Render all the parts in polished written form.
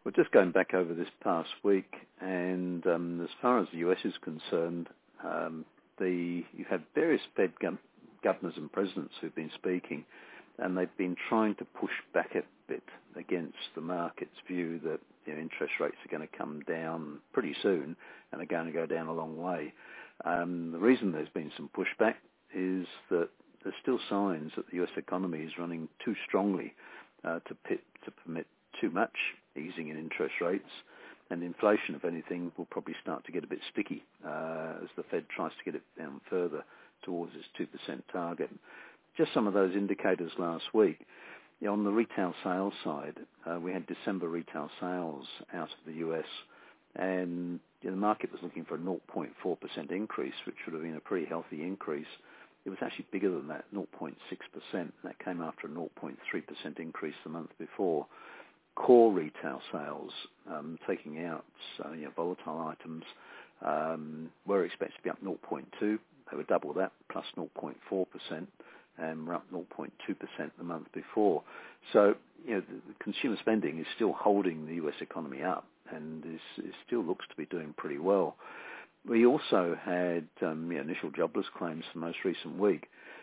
Well, just going back over this past week, and as far as the US is concerned, you've had various Fed governors and presidents who've been speaking, and they've been trying to push back a bit against the market's view that interest rates are going to come down pretty soon and are going to go down a long way. The reason there's been some pushback is that there's still signs that the US economy is running too strongly to permit too much easing in interest rates, and inflation, if anything, will probably start to get a bit sticky as the Fed tries to get it down further towards its 2% target. Just some of those indicators last week. On the retail sales side, we had December retail sales out of the US, and the market was looking for a 0.4% increase, which would have been a pretty healthy increase. It was actually bigger than that, 0.6%. That came after a 0.3% increase the month before. Core retail sales, taking out volatile items, were expected to be up 0.2%. They were double that, plus 0.4%, and we're up 0.2% the month before. So, the consumer spending is still holding the US economy up, and it still looks to be doing pretty well. We also had initial jobless claims for the most recent week.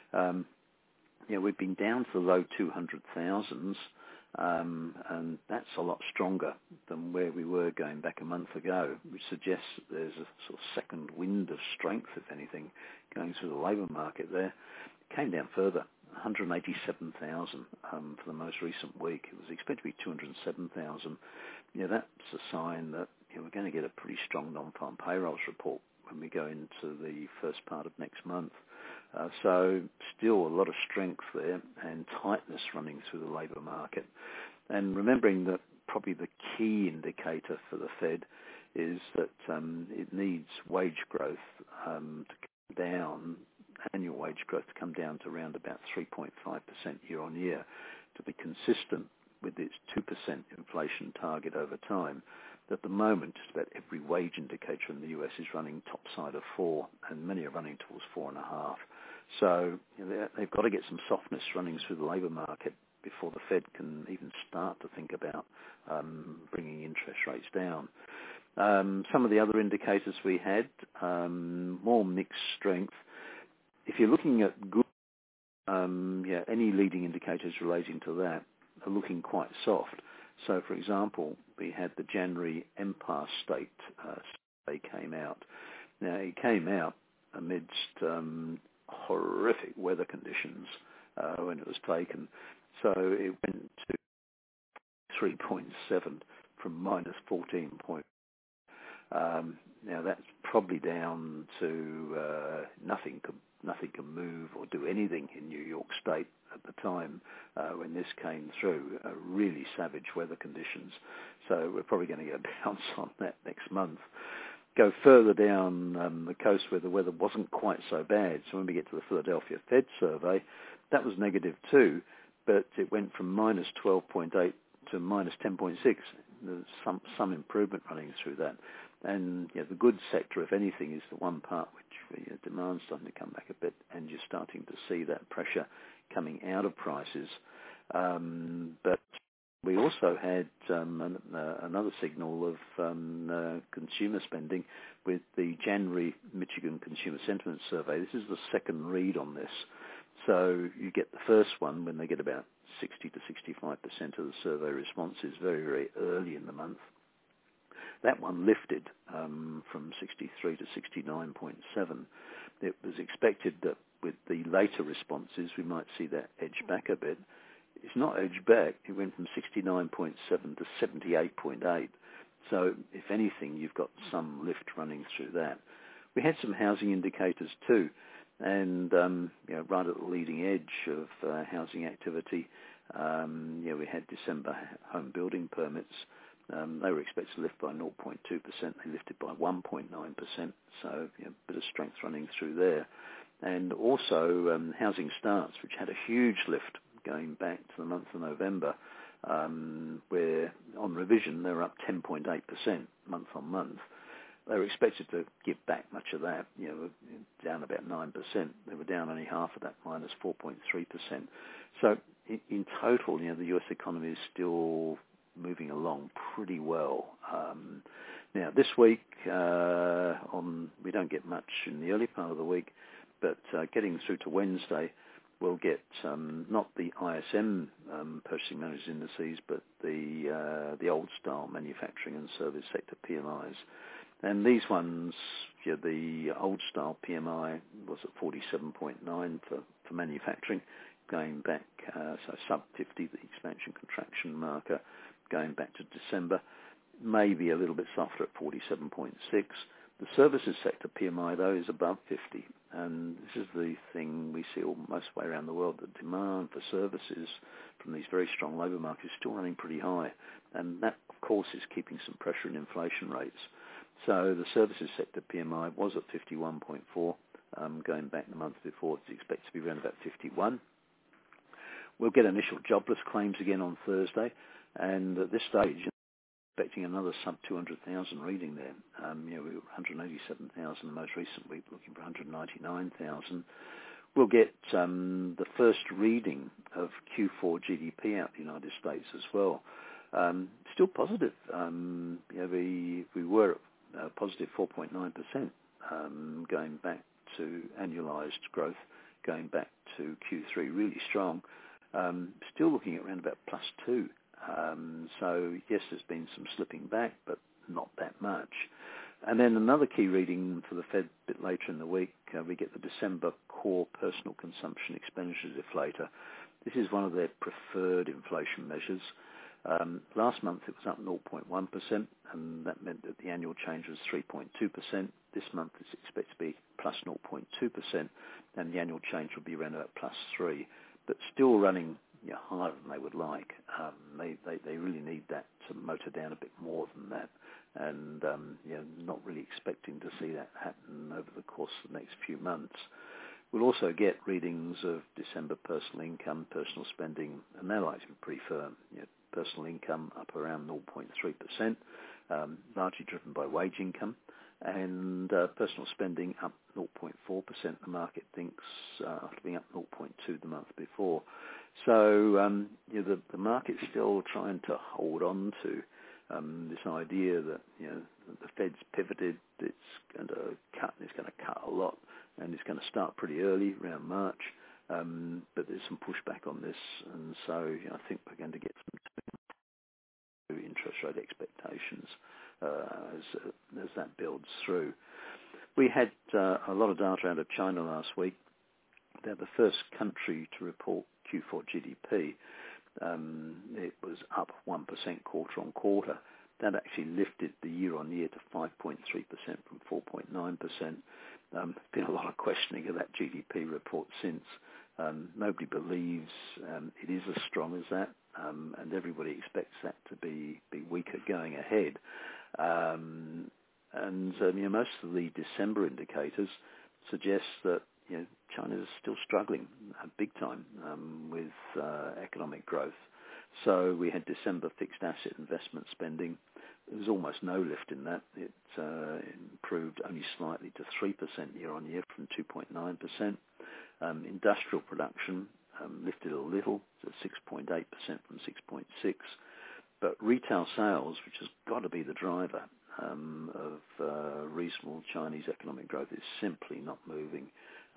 We've been down to the low 200,000s, and that's a lot stronger than where we were going back a month ago, which suggests that there's a sort of second wind of strength, if anything, going through the labour market there. It came down further, 187,000 for the most recent week. It was expected to be 207,000. That's a sign that we're going to get a pretty strong non-farm payrolls report when we go into the first part of next month. So still a lot of strength there and tightness running through the labour market. And remembering that probably the key indicator for the Fed is that it needs wage growth to come down, annual wage growth to come down to around about 3.5% year on year to be consistent with its 2% inflation target over time. At the moment, just about every wage indicator in the US is running top side of 4, and many are running towards 4.5. So they've got to get some softness running through the labour market before the Fed can even start to think about bringing interest rates down. Some of the other indicators we had, more mixed strength. If you're looking at good, any leading indicators relating to that are looking quite soft. So, for example, we had the January Empire State survey came out. Now, it came out amidst horrific weather conditions when it was taken. So it went to 3.7 from minus 14 point. Now, that's probably down to nothing can move or do anything in New York State at the time when this came through. Really savage weather conditions. So we're probably going to get a bounce on that next month. Go further down the coast where the weather wasn't quite so bad. So when we get to the Philadelphia Fed survey, that was negative too, but it went from minus 12.8 to minus 10.6. There's some improvement running through that. And the goods sector, if anything, is the one part which demand's starting to come back a bit, and you're starting to see that pressure coming out of prices. But we also had another signal of consumer spending with the January Michigan Consumer Sentiment Survey. This is the second read on this. So you get the first one when they get about 60 to 65% of the survey responses very, very early in the month. That one lifted from 63 to 69.7. It was expected that with the later responses, we might see that edge back a bit. It's not edged back. It went from 69.7 to 78.8. So, if anything, you've got some lift running through that. We had some housing indicators too, and right at the leading edge of housing activity, we had December home building permits. They were expected to lift by 0.2%. They lifted by 1.9%. So, a bit of strength running through there. And also housing starts, which had a huge lift going back to the month of November, where on revision they were up 10.8% month on month. They were expected to give back much of that, down about 9%. They were down only half of that, minus 4.3%. So in total, the US economy is still moving along pretty well. Now, this week, we don't get much in the early part of the week, but getting through to Wednesday, we'll get not the ISM purchasing managers indices, but the old-style manufacturing and service sector PMIs. And these ones, the old-style PMI was at 47.9 for manufacturing, going back, so sub-50, the expansion-contraction marker, going back to December, maybe a little bit softer at 47.6. The services sector PMI, though, is above 50. And this is the thing we see most way around the world. The demand for services from these very strong labour markets is still running pretty high. And that, of course, is keeping some pressure in inflation rates. So the services sector PMI was at 51.4. Going back the month before, it's expected to be around about 51. We'll get initial jobless claims again on Thursday. And at this stage, expecting another sub 200,000 reading there. We were 187,000 the most recent week, looking for 199,000. We'll get the first reading of Q4 GDP out in the United States as well. Still positive. We were at positive 4.9% going back to annualized growth, going back to Q3, really strong. Still looking at around about +2. So, yes, there's been some slipping back, but not that much. And then another key reading for the Fed a bit later in the week, we get the December core personal consumption expenditure deflator. This is one of their preferred inflation measures. Last month it was up 0.1%, and that meant that the annual change was 3.2%. This month it's expected to be plus 0.2%, and the annual change will be around about +3%, but still running higher than they would like. They really need that to motor down a bit more than that, and not really expecting to see that happen over the course of the next few months. We'll also get readings of December personal income, personal spending, and they're likely to be pretty firm. Personal income up around 0.3%, largely driven by wage income, and personal spending up 0.4%. The market thinks after being up 0.2% the month before. So the market's still trying to hold on to this idea that the Fed's pivoted, it's going to cut, and it's going to cut a lot, and it's going to start pretty early, around March. But there's some pushback on this, and so I think we're going to get some interest rate expectations as that builds through. We had a lot of data out of China last week. They're the first country to report Q4 GDP. It was up 1% quarter on quarter. That actually lifted the year-on-year to 5.3% from 4.9%. There's been a lot of questioning of that GDP report since. Nobody believes it is as strong as that, and everybody expects that to be weaker going ahead. Most of the December indicators suggest that China is still struggling big time with economic growth. So we had December fixed asset investment spending. There was almost no lift in that. It improved only slightly to 3% year-on-year from 2.9%. Industrial production lifted a little to 6.8% from 6.6%. But retail sales, which has got to be the driver of reasonable Chinese economic growth, is simply not moving.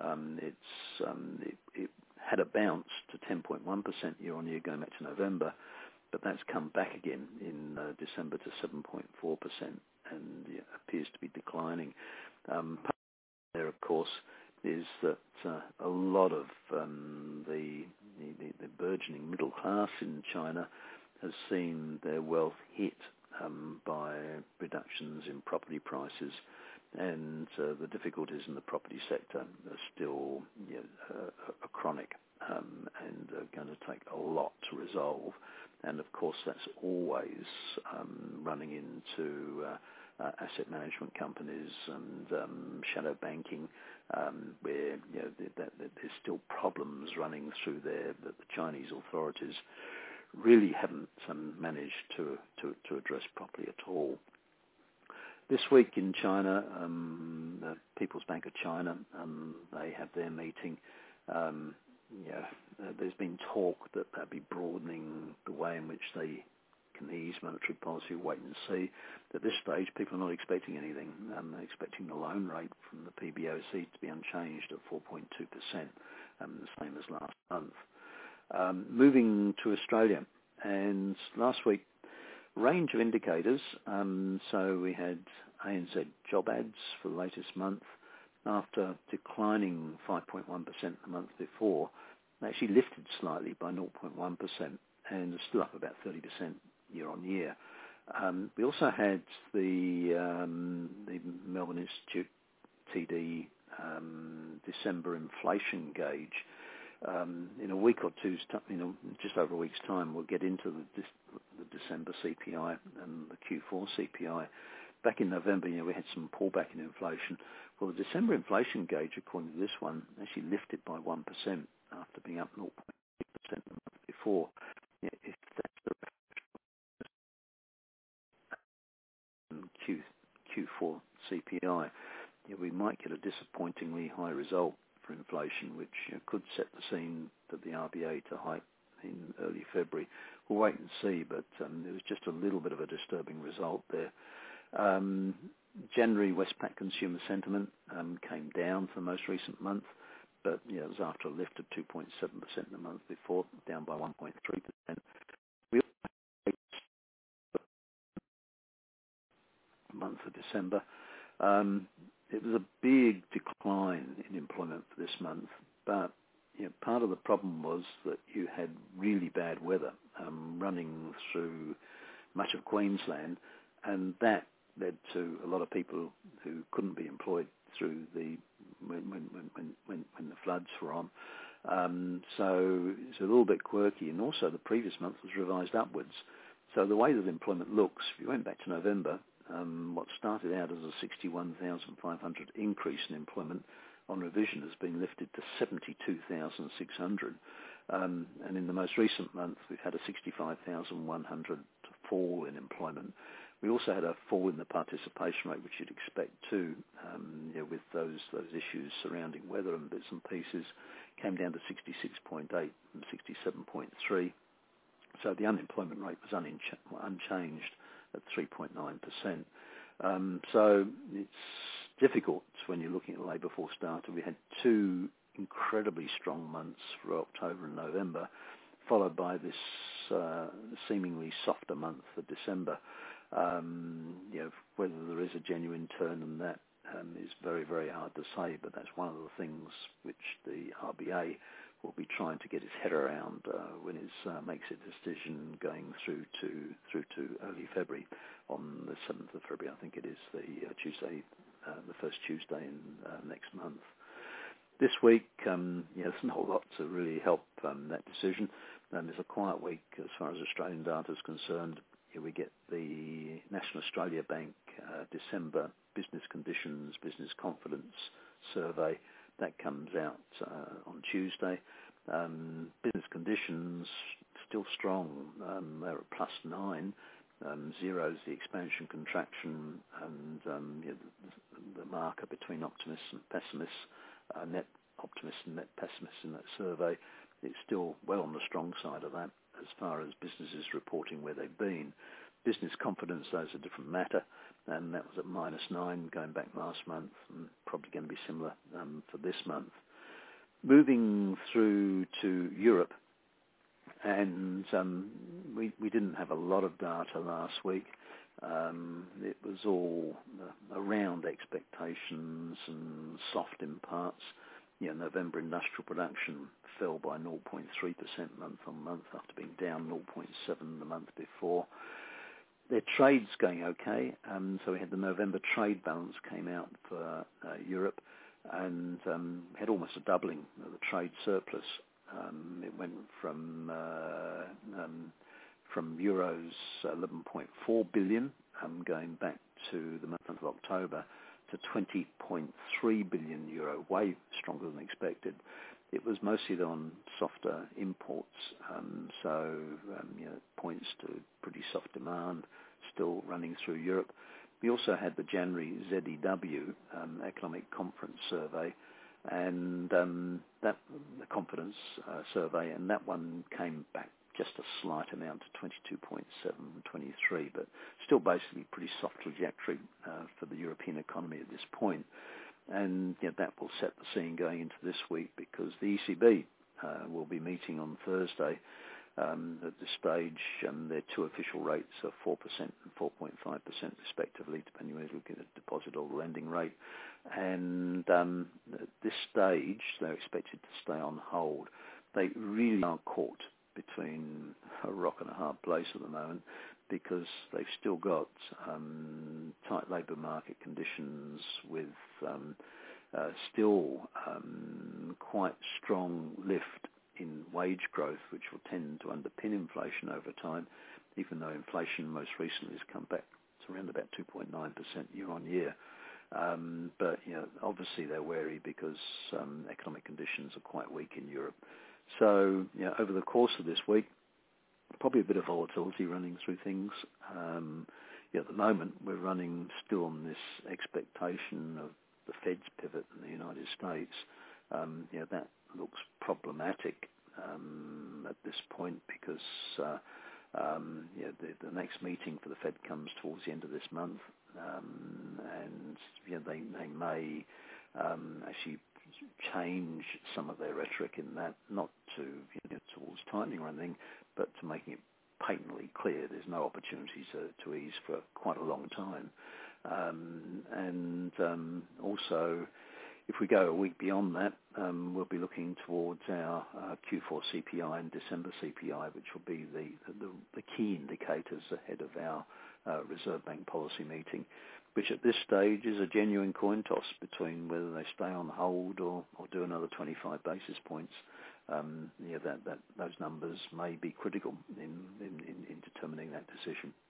It had a bounce to 10.1% year-on-year going back to November, but that's come back again in December to 7.4% and appears to be declining. There, of course, is that a lot of the burgeoning middle class in China has seen their wealth hit by reductions in property prices, and the difficulties in the property sector are still chronic and are going to take a lot to resolve. And of course, that's always running into asset management companies and shadow banking, where there's still problems running through there that the Chinese authorities really haven't managed to address properly at all. This week in China, the People's Bank of China, they have their meeting. There's been talk that they'll be broadening the way in which they can ease monetary policy, wait and see. At this stage, people are not expecting anything. They're expecting the loan rate from the PBOC to be unchanged at 4.2%, the same as last month. Moving to Australia, and last week, range of indicators. So we had ANZ job ads for the latest month. After declining 5.1% the month before, they actually lifted slightly by 0.1% and are still up about 30% year on year. We also had the Melbourne Institute TD December inflation gauge. In a week or two's time, just over a week's time, we'll get into the December CPI and the Q4 CPI. Back in November, we had some pullback in inflation. Well, the December inflation gauge, according to this one, actually lifted by 1% after being up 0.8% the month before. If that's the Q4 CPI, we might get a disappointingly high result for inflation, which could set the scene for the RBA to hike in early February. We'll wait and see, but it was just a little bit of a disturbing result there. January Westpac consumer sentiment came down for the most recent month, but it was after a lift of 2.7% the month before, down by 1.3%. We also month of December. It was a big decline in employment for this month, but part of the problem was that you had really bad weather running through much of Queensland, and that led to a lot of people who couldn't be employed through when the floods were on. So it's a little bit quirky, and also the previous month was revised upwards. So the way that employment looks, if you went back to November, what started out as a 61,500 increase in employment on revision has been lifted to 72,600. And in the most recent month, we've had a 65,100 fall in employment. We also had a fall in the participation rate, which you'd expect too, with those issues surrounding weather and bits and pieces, came down to 66.8 from 67.3. So the unemployment rate was unchanged at 3.9%. So it's difficult when you're looking at labour force data. We had two incredibly strong months for October and November, followed by this seemingly softer month for December. Whether there is a genuine turn in that is very, very hard to say, but that's one of the things which the RBA will be trying to get its head around when it makes its decision going through to early February. On the 7th of February, I think it is, the Tuesday, the first Tuesday in next month. This week, there's not a lot to really help that decision. It's a quiet week as far as Australian data is concerned. Here we get the National Australia Bank December business conditions, business confidence survey. That comes out on Tuesday. Business conditions still strong. They're at +9. Zero is the expansion contraction, and the marker between optimists and pessimists, net optimists and net pessimists in that survey. It's still well on the strong side of that as far as businesses reporting where they've been. Business confidence, though, is a different matter, and that was at -9 going back last month, and probably going to be similar for this month. Moving through to Europe, and we didn't have a lot of data last week. It was all around expectations and soft in parts. November industrial production fell by 0.3% month on month after being down 0.7 the month before. Their trade's going okay, so we had the November trade balance came out for Europe, and had almost a doubling of the trade surplus. It went from euros 11.4 billion going back to the month of October to 20.3 billion euro, way stronger than expected. It was mostly on softer imports, so it points to pretty soft demand still running through Europe. We also had the January ZEW economic conference survey, and that the confidence survey, and that one came back just a slight amount to 22.7 from 23, but still basically pretty soft trajectory for the European economy at this point. And that will set the scene going into this week, because the ECB will be meeting on Thursday. At this stage, their two official rates are 4% and 4.5% respectively, depending on whether you're looking at deposit or lending rate. And at this stage, they're expected to stay on hold. They really are caught between a rock and a hard place at the moment, because they've still got tight labour market conditions with still quite strong lift in wage growth, which will tend to underpin inflation over time, even though inflation most recently has come back to around about 2.9% year on year. But obviously they're wary because economic conditions are quite weak in Europe. So over the course of this week, probably a bit of volatility running through things. At the moment, we're running still on this expectation of the Fed's pivot in the United States. That looks problematic at this point, because the next meeting for the Fed comes towards the end of this month, and they may actually change some of their rhetoric in that, not to towards tightening or anything, but to making it patently clear there's no opportunity to ease for quite a long time. Also, if we go a week beyond that, we'll be looking towards our Q4 CPI and December CPI, which will be the key indicators ahead of our Reserve Bank policy meeting, which at this stage is a genuine coin toss between whether they stay on hold or do another 25 basis points. Those numbers may be critical in determining that decision.